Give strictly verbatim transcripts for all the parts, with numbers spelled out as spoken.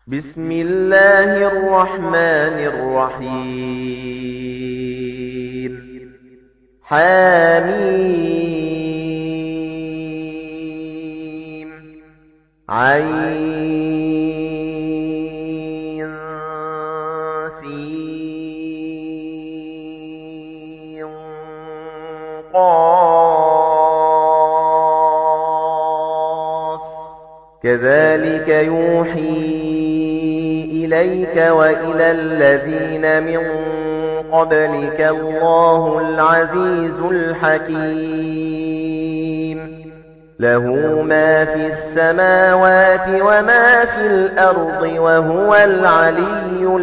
بسم الله الرحمن الرحيم حميم عين سين قاف كذلك يوحي إليك وإلى الذين من قبلك الله العزيز الحكيم له ما في السماوات وما في الأرض وهو العلي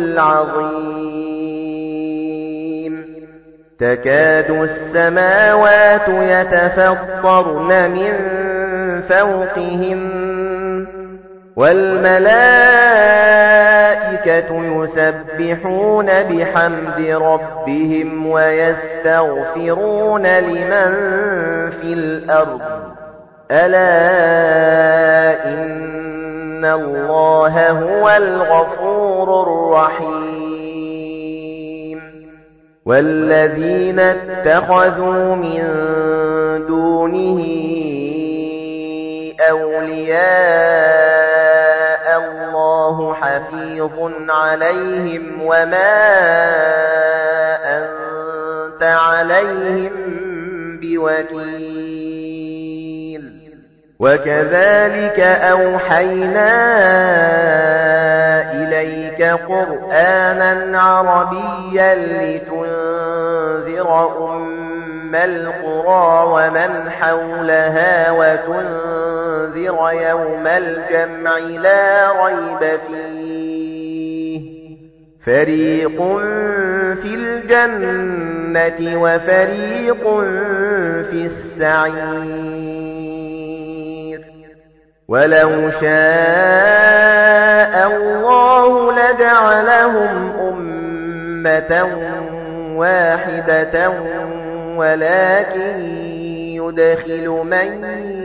العظيم تكاد السماوات يتفطرن من فوقهن والملائكة يسبحون بحمد ربهم ويستغفرون لمن في الأرض ألا إن الله هو الغفور الرحيم والذين اتخذوا من دونه أولياء الله حفيظ عليهم وما أنت عليهم بوكيل وكذلك أوحينا إليك قرآنا عربيا لتنذر أم القرى ومن حولها وتنذر يوم الجمع لا ريب فيه فريق في الجنة وفريق في السعير ولو شاء الله لجعلهم أمة واحدة ولكن يدخل من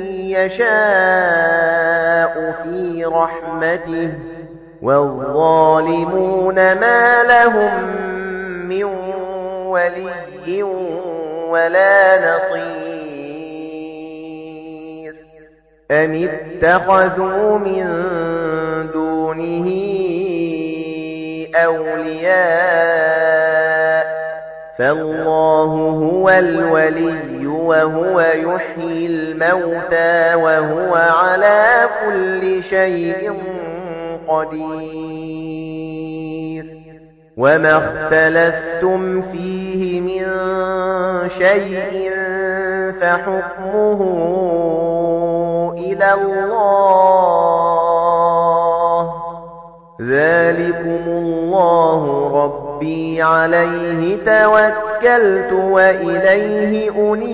يشاء في رحمته والظالمون ما لهم من ولي ولا نصير أم اتخذوا من دونه أولياء فالله هو الولي وهو يحيي الموتى وهو على كل شيء قدير وما اختلفتم فيه من شيء فحكمه إلى الله ذلكم الله ربي عليه توكلت وإليه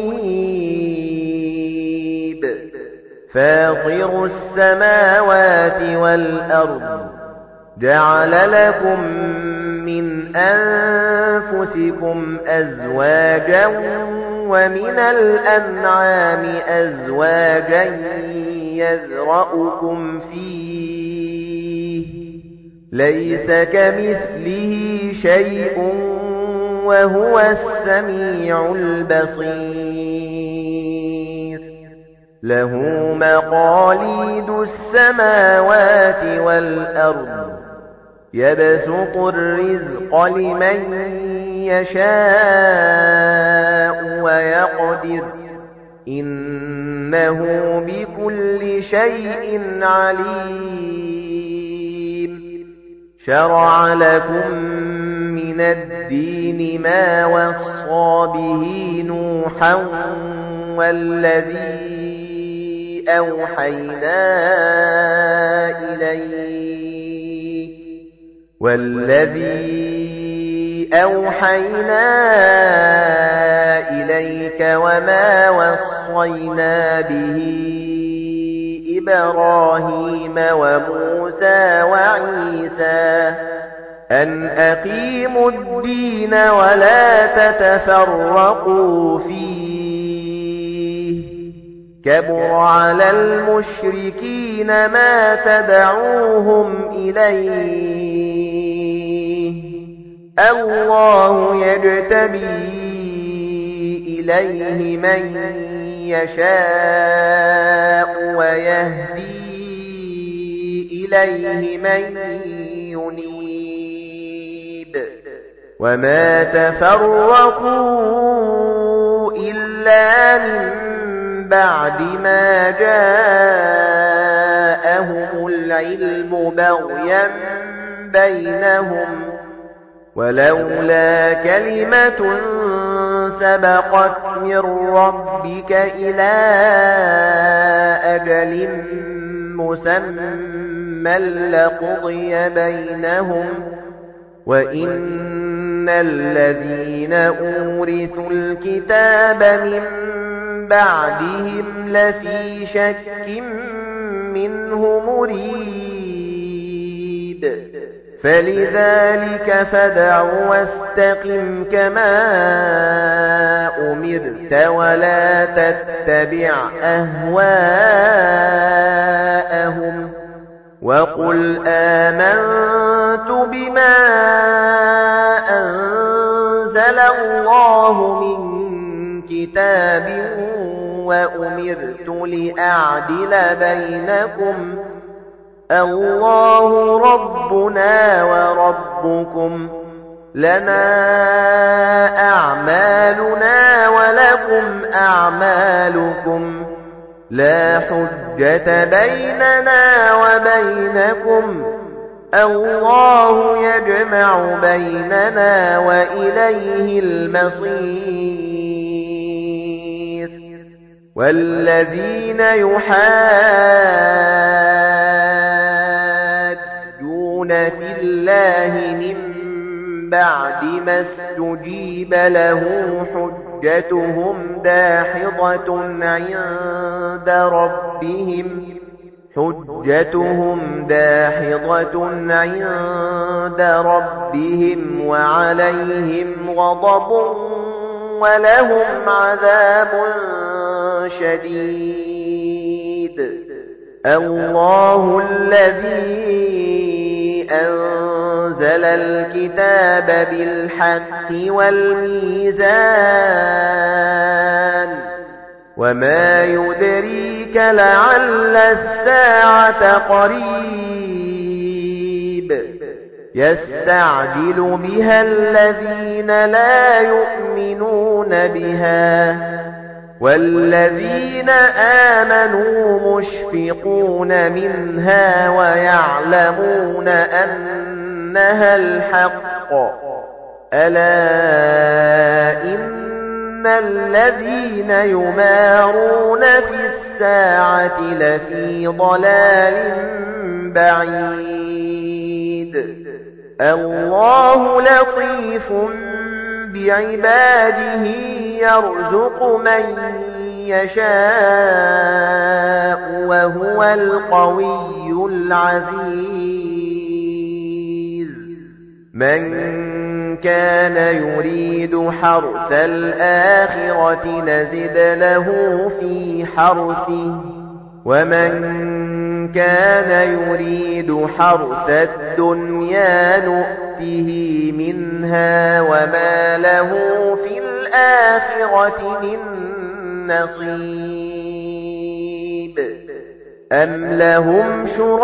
أنيب فاطر السماوات والأرض جعل لكم من أنفسكم أزواجا ومن الأنعام أزواجا يذرأكم فيه ليس كمثله شيء وهو السميع البصير له مقاليد السماوات والأرض يبسط الرزق لمن يشاء ويقدر إنه بكل شيء عليم شرع لكم من الدين ما وصى به نوحا والذي أوحينا إليك والذي أوحينا إليك وما وصينا به إبراهيم وموسى وعيسى أن أقيموا الدين ولا تتفرقوا فيه كبر على المشركين ما تدعوهم إليه الله يجتبي إليه من يشاء ويهدي إليه من ينيب وما تفرقوا إلا من بعد ما جاءهم العلم بغيا بينهم ولولا كلمة سبقت من ربك إلى أجل مسمى لقضي بينهم وإن الذين أورثوا الكتاب من بعدهم لفي شك منه مريب فلذلك فادع واستقم كما أمرت ولا تتبع أهواءهم وقل آمنت بما أنزل الله من كتاب وأمرت لأعدل بينكم الله ربنا وربكم لنا أعمالنا ولكم أعمالكم لا حجة بيننا وبينكم الله يجمع بيننا وإليه المصير والذين يحاجون في الله من بعد ما استجيب له حجتهم داحضة عند ربهم حجتهم داحضة عند ربهم وعليهم غضب ولهم عذاب شديد الله الذي أنزل الكتاب بالحق والميزان وما يدريك لعل الساعة قريب يستعجل بها الذين لا يؤمنون بها والذين آمنوا مشفقون منها ويعلمون أنها الحق ألا إن الذين يمارون في الساعة لفي ضلال بعيد الله لطيف بعباده يرزق من يشاء وهو القوي العزيز من كان يريد حرث الآخرة نزد له في حرثه ومن كان يريد حرث الدنيا نؤته منها وما له في الآخرة من نصيب أم لهم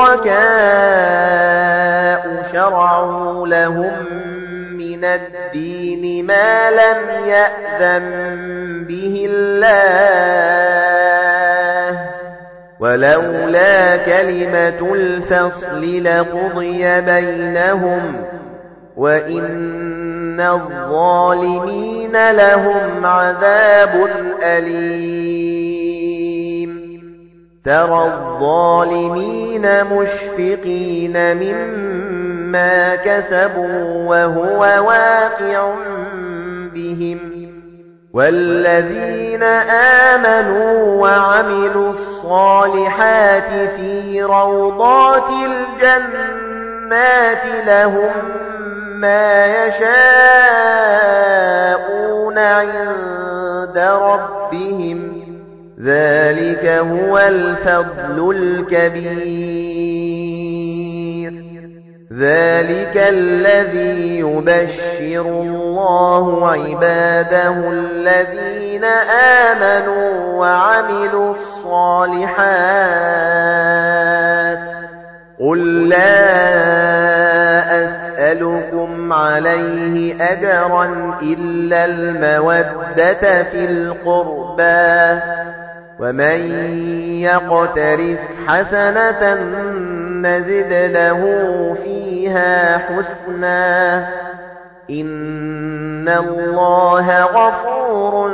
شركاء شرعوا لهم من الدين ما لم يأذن به الله ولولا كلمة الفصل لقضي بينهم وإن الظالمين لهم عذاب أليم ترى الظالمين مشفقين مما كسبوا وهو واقع بهم والذين آمنوا وعملوا الصالحات في روضات الجنات لهم ما يشاءون عند ربهم ذلك هو الفضل الكبير. ذلك الذي يبشر الله عباده الذين آمنوا وعملوا الصالحات. قل لا أسألكم عليه أجرا إلا المودة في القربى، ومن يقترف حسنة نزد له فيها حسنا، إن الله غفور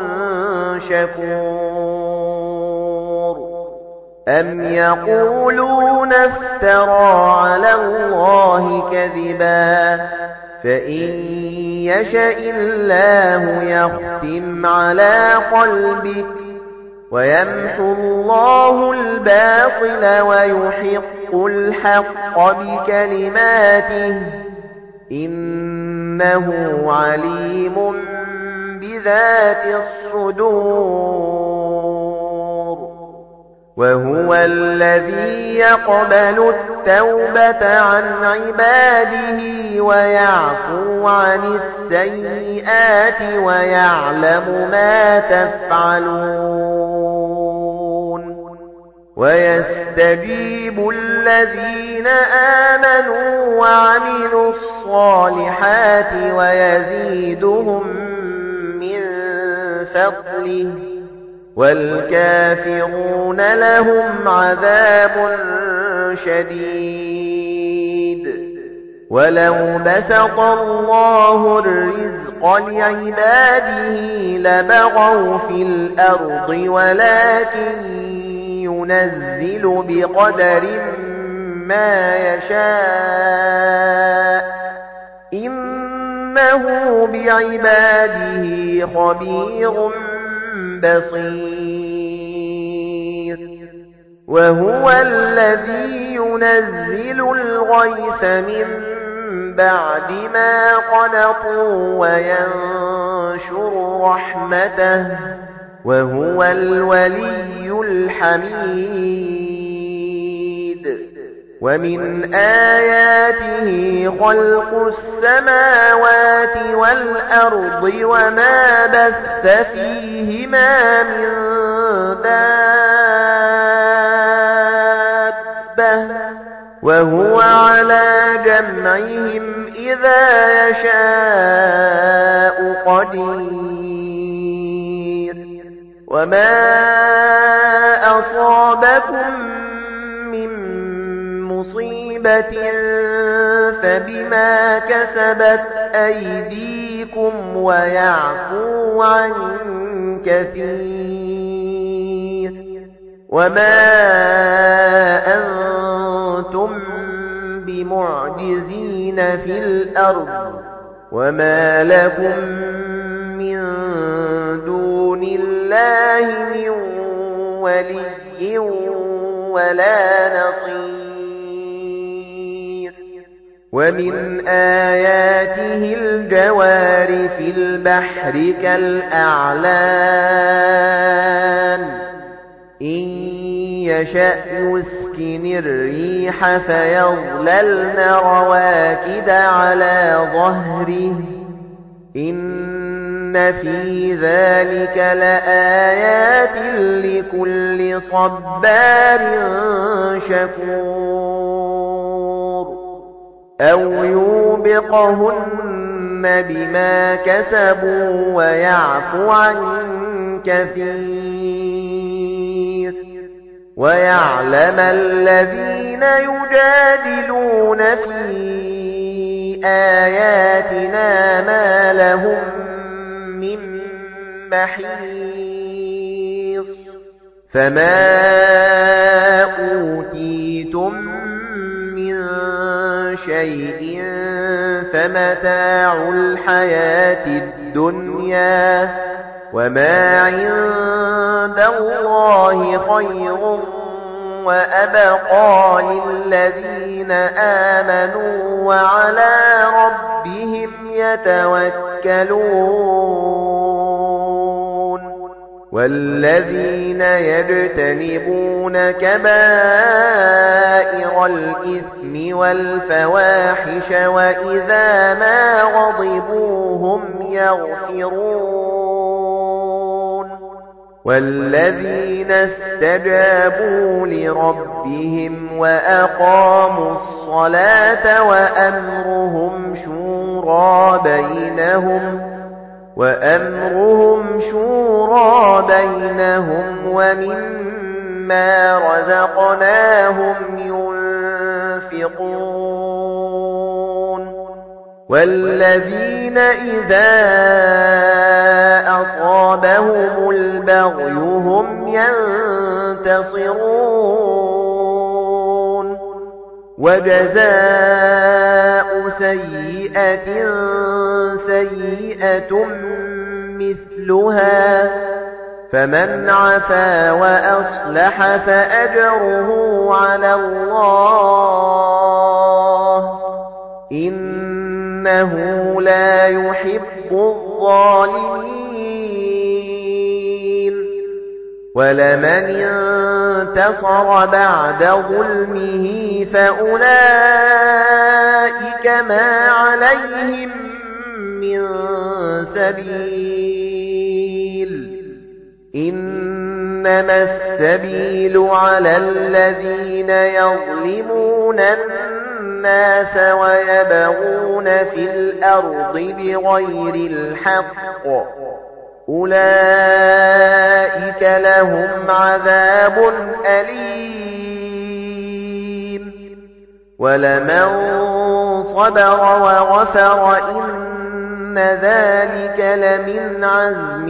شكور. أم يقولون افترى على الله كذبا، فإن يشأ الله يختم على قلبك ويمحو الله الباطل ويحق الحق بكلماته، إنه عليم بذات الصدور. وهو الذي يقبل التوبة عن عباده ويعفو عن السيئات ويعلم ما تفعلون. ويستجيب الذين آمنوا وعملوا الصالحات ويزيدهم من فضله، والكافرون لهم عذاب شديد. ولو بسط الله الرزق لعباده لبغوا في الأرض، ولكن ينزل بقدر ما يشاء، إنه بعباده خبير بصير. وهو الذي ينزل الغيث من بعد ما قنطوا وينشر رحمته، وهو الولي الحميد. ومن آياته خلق السماوات والأرض وما بث فيهما من دابة، وهو على جمعهم إذا يشاء قدير. وما أصابكم من مصيبة فبما كسبت أيديكم ويعفو عن كثير. وما أنتم بمعجزين في الأرض، وما لكم من دون الله من ولي ولا نصير. ومن آياته الجوار في البحر كالأعلام، إن يشأ يسكن الريح فيظللن رواكد على ظهره، إن في ذلك لآيات لكل صبار شكور. أو يوبقهن بما كسبوا ويعفو عن كثير. ويعلم الذين يجادلون في آياتنا ما لهم من محيص. فما أوتيتم من شيء فمتاع الحياة الدنيا، وما عند الله خير وأبقى للذين آمنوا وعلى ربهم يتوكلون. والذين يجتنبون كبائر الإثم والفواحش وإذا ما غضبوا هم يغفرون والذين استجابوا لربهم وأقاموا الصلاة وأمرهم شورى بينهم وَأَمْرُهُمْ شُورَى بَيْنَهُمْ وَمِمَّا رَزَقْنَاهُمْ يُنْفِقُونَ وَالَّذِينَ إِذَا أَصَابَهُمُ الْبَغْيُ هُمْ يَنْتَصِرُونَ وَجَزَاءُ سَيِّئَةٍ سَيِّئَةٌ مِثْلُهَا فَمَنْ عَفَا وَأَصْلَحَ فَأَجْرُهُ عَلَى اللَّهِ إِنَّهُ لَا يُحِبُّ الظَّالِمِينَ وَلَمَنِ انتصر بعد ظلمه فأولئك ما عليهم من سبيل إنما السبيل على الذين يظلمون الناس ويبغون في الأرض بغير الحق أولئك لهم عذاب أليم ولمن صبر وغفر إن ذلك لمن عزم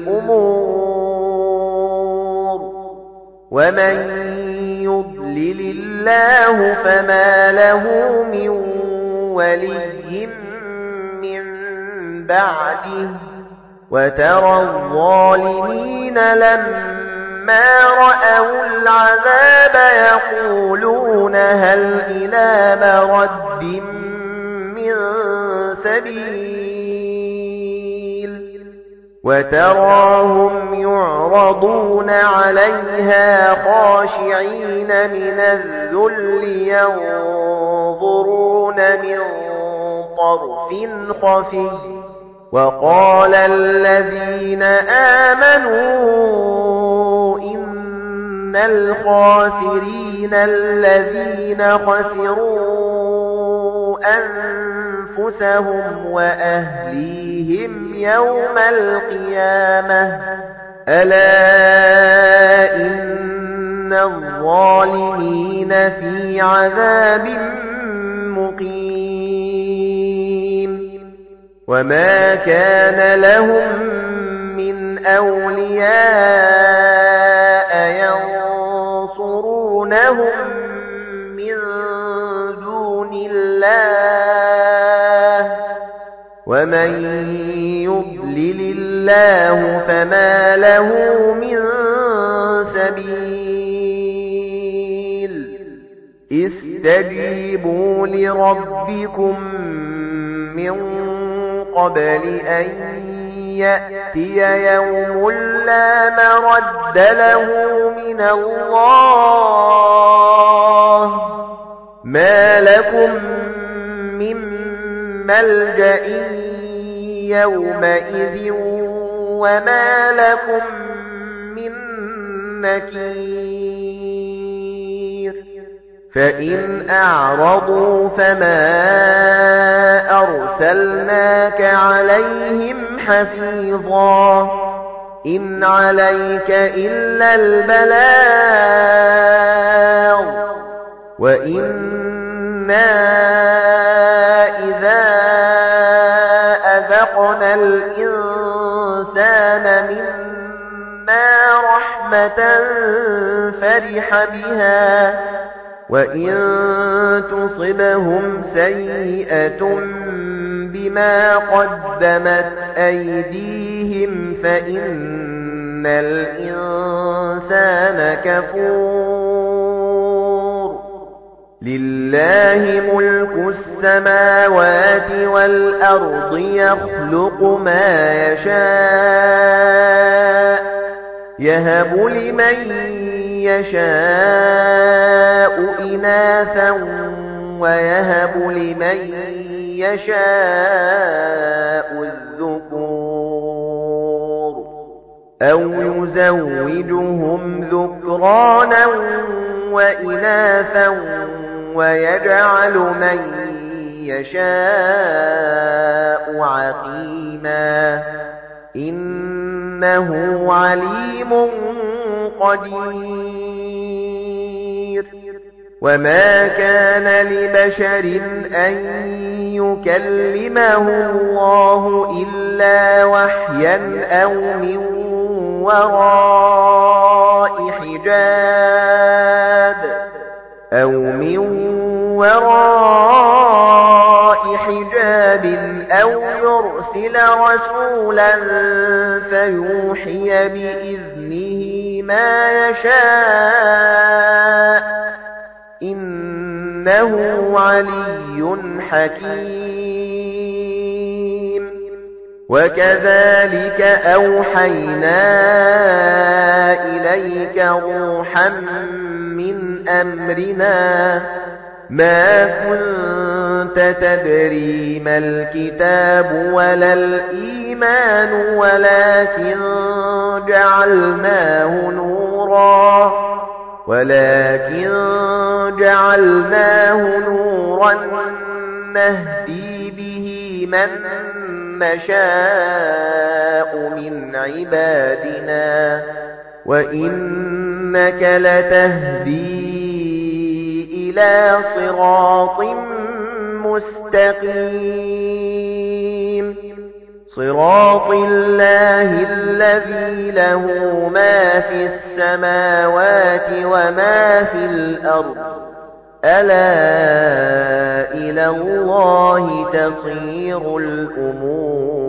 الأمور ومن يضلل الله فما له من ولي من بعده وترى الظالمين لما رأوا العذاب يقولون هل إلى مرد من سبيل وتراهم يعرضون عليها خاشعين من الذل ينظرون من طرف خفي وقال الذين آمنوا إن الخاسرين الذين خسروا أنفسهم وأهليهم يوم القيامة ألا إن الظالمين في عذاب مقيم وما كان لهم من أولياء ينصرونهم من دون الله ومن يضلل الله فما له من سبيل استجيبوا لربكم من قبل أن يأتي يوم لا مرد له من الله ما لكم من ملجأ يومئذ وما لكم من نكير فإن أعرضوا فما أرسلناك عليهم حفيظا إن عليك إلا البلاغ وإنا إذا أذقنا الإنسان منا رحمة فرح بها وَإِن تُصِبْهُمْ سَيِّئَةٌ بِمَا قَدَّمَتْ أَيْدِيهِمْ فَإِنَّ الْإِنسَانَ كَفُورٌ لِلَّهِ مُلْكُ السَّمَاوَاتِ وَالْأَرْضِ يَخْلُقُ مَا يَشَاءُ يَهَبُ لِمَن يَشَاءُ إِنَاثًا وَيَهَبُ لِمَن يَشَاءُ الذُّكُورَ أَوْ يُزَوِّجُهُمْ ذُكْرَانًا وَإِنَاثًا وَيَجْعَلُ مَن يَشَاءُ عَقِيمًا إِنَّهُ عَلِيمٌ قَدِيرٌ وَمَا كَانَ لِبَشَرٍ أَن يُكَلِّمَهُ اللَّهُ إِلَّا وَحْيًا أَوْ مِن وَرَاءِ حِجَابٍ أَوْ مِن وَرَاءِ حِجَابٍ أَوْ يُرْسِلَ رَسُولًا فَيُوحِيَ بِإِذْنِهِ مَا يَشَاءُ إِنَّهُ عَلِيٌّ حَكِيمٌ وَكَذَلِكَ أَوْحَيْنَا إِلَيْكَ رُوحًا مِنْ أَمْرِنَا مَا كُنْتَ تَدْرِي مَا الْكِتَابُ وَلَا الْإِيمَانُ وَلَكِنْ جَعَلْنَاهُ نُورًا وَلَكِنْ جَعَلْنَاهُ نُورًا نَهْدِي بِهِ مَن نَّشَاءُ مِنْ عِبَادِنَا وَإِنَّكَ لَتَهْدِي إِلَى صِرَاطٍ مُسْتَقِيمٍ صِرَاطِ اللَّهِ الَّذِي لَهُ مَا فِي السَّمَاوَاتِ وَمَا فِي الْأَرْضِ أَلَا إِلَى اللَّهِ تَصِيرُ الْأُمُورُ